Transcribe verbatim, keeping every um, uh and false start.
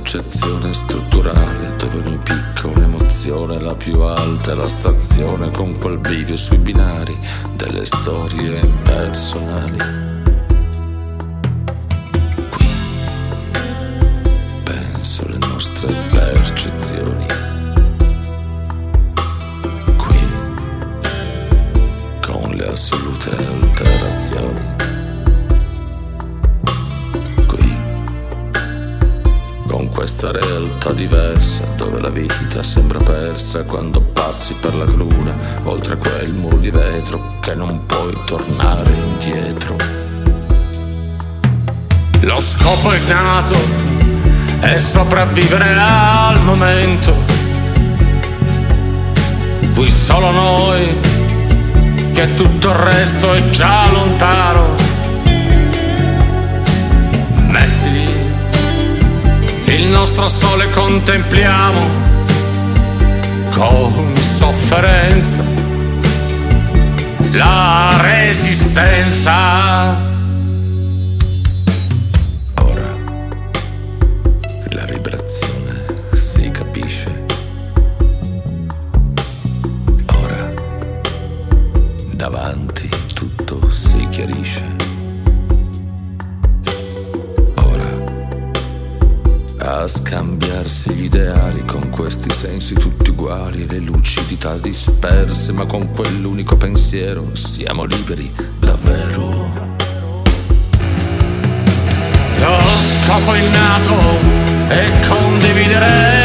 concezione strutturale dove ogni picco un'emozione, la più alta è la stazione con quel bivio sui binari delle storie personali. Qui penso alle nostre percezioni, qui con le assolute alterazioni, con questa realtà diversa dove la vita sembra persa quando passi per la cruna oltre quel muro di vetro che non puoi tornare indietro. Lo scopo è nato è sopravvivere al momento, qui solo noi, che tutto il resto è già lontano, messi lì il nostro sole contempliamo con sofferenza la resistenza. Ora la vibrazione si capisce, ora davanti tutto si chiarisce. A scambiarsi gli ideali con questi sensi tutti uguali, le lucidità disperse, ma con quell'unico pensiero siamo liberi davvero. Lo scopo innato è condividere